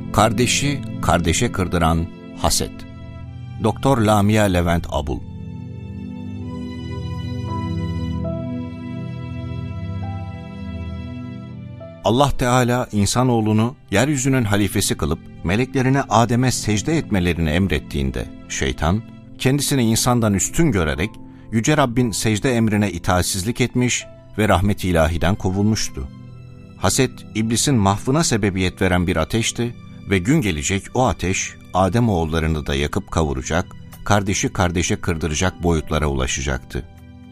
Kardeşi kardeşe kırdıran haset. Doktor Lamia Levent Abul. Allah Teala insanoğlunu yeryüzünün halifesi kılıp meleklerine Adem'e secde etmelerini emrettiğinde şeytan kendisini insandan üstün görerek Yüce Rabbin secde emrine itaatsizlik etmiş ve rahmet-i ilahiden kovulmuştu. Haset, iblisin mahvına sebebiyet veren bir ateşti ve gün gelecek o ateş Adem oğullarını da yakıp kavuracak, kardeşi kardeşe kırdıracak boyutlara ulaşacaktı.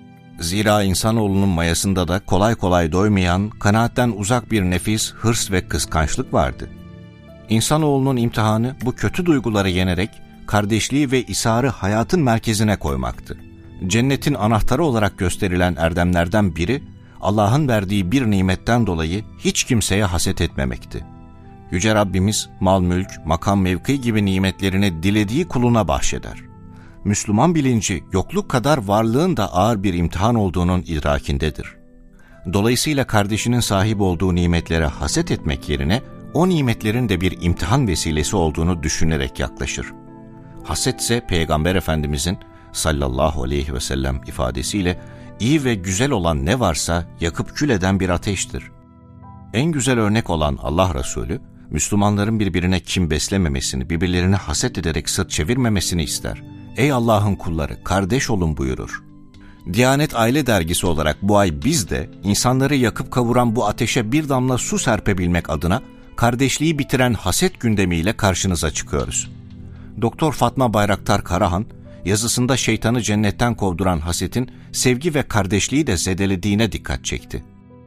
Zira insanoğlunun mayasında da kolay kolay doymayan, kanaatten uzak bir nefis, hırs ve kıskançlık vardı. İnsanoğlunun imtihanı bu kötü duyguları yenerek kardeşliği ve isarı hayatın merkezine koymaktı. Cennetin anahtarı olarak gösterilen erdemlerden biri, Allah'ın verdiği bir nimetten dolayı hiç kimseye haset etmemekti. Yüce Rabbimiz mal, mülk, makam, mevki gibi nimetlerini dilediği kuluna bahşeder. Müslüman bilinci yokluk kadar varlığın da ağır bir imtihan olduğunun idrakindedir. Dolayısıyla kardeşinin sahip olduğu nimetlere haset etmek yerine o nimetlerin de bir imtihan vesilesi olduğunu düşünerek yaklaşır. Haset ise Peygamber Efendimizin sallallahu aleyhi ve sellem ifadesiyle iyi ve güzel olan ne varsa yakıp kül eden bir ateştir. En güzel örnek olan Allah Resulü, Müslümanların birbirine kin beslememesini, birbirlerine haset ederek sırt çevirmemesini ister. Ey Allah'ın kulları, kardeş olun buyurur. Diyanet Aile Dergisi olarak bu ay biz de insanları yakıp kavuran bu ateşe bir damla su serpebilmek adına kardeşliği bitiren haset gündemiyle karşınıza çıkıyoruz. Doktor Fatma Bayraktar Karahan, yazısında şeytanı cennetten kovduran hasetin sevgi ve kardeşliği de zedelediğine dikkat çekti.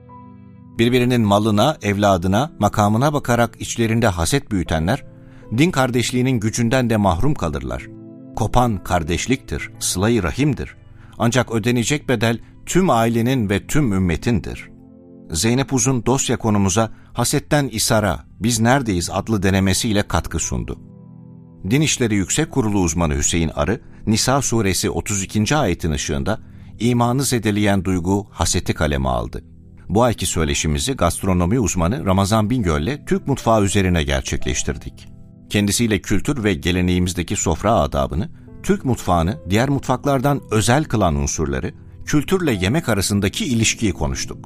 Birbirinin malına, evladına, makamına bakarak içlerinde haset büyütenler, din kardeşliğinin gücünden de mahrum kalırlar. Kopan kardeşliktir, sıla-i rahimdir. Ancak ödenecek bedel tüm ailenin ve tüm ümmetindir. Zeynep Uzun dosya konumuza Hasetten İsara, Biz Neredeyiz adlı denemesiyle katkı sundu. Din İşleri Yüksek Kurulu uzmanı Hüseyin Arı, Nisa suresi 32. ayetin ışığında imanı zedeleyen duygu haseti kaleme aldı. Bu ayki söyleşimizi gastronomi uzmanı Ramazan Bingöl'le Türk mutfağı üzerine gerçekleştirdik. Kendisiyle kültür ve geleneğimizdeki sofra adabını, Türk mutfağını diğer mutfaklardan özel kılan unsurları, kültürle yemek arasındaki ilişkiyi konuştuk.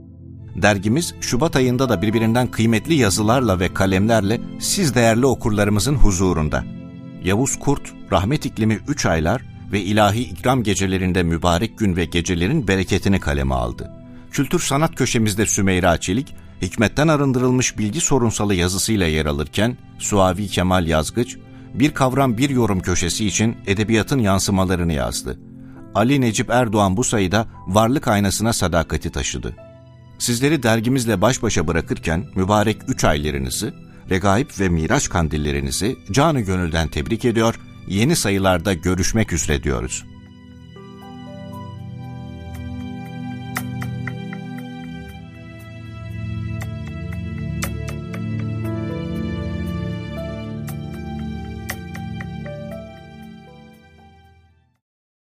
Dergimiz Şubat ayında da birbirinden kıymetli yazılarla ve kalemlerle siz değerli okurlarımızın huzurunda. Yavuz Kurt, Rahmet İklimi 3 aylar ve ilahi ikram gecelerinde mübarek gün ve gecelerin bereketini kaleme aldı. Kültür sanat köşemizde Sümeyra Çelik, hikmetten arındırılmış bilgi sorunsalı yazısıyla yer alırken, Suavi Kemal Yazgıç, bir kavram bir yorum köşesi için edebiyatın yansımalarını yazdı. Ali Necip Erdoğan bu sayıda varlık aynasına sadakati taşıdı. Sizleri dergimizle baş başa bırakırken mübarek 3 aylarınızı, Regaib ve Miraç kandillerinizi canı gönülden tebrik ediyor, yeni sayılarda görüşmek üzere diyoruz.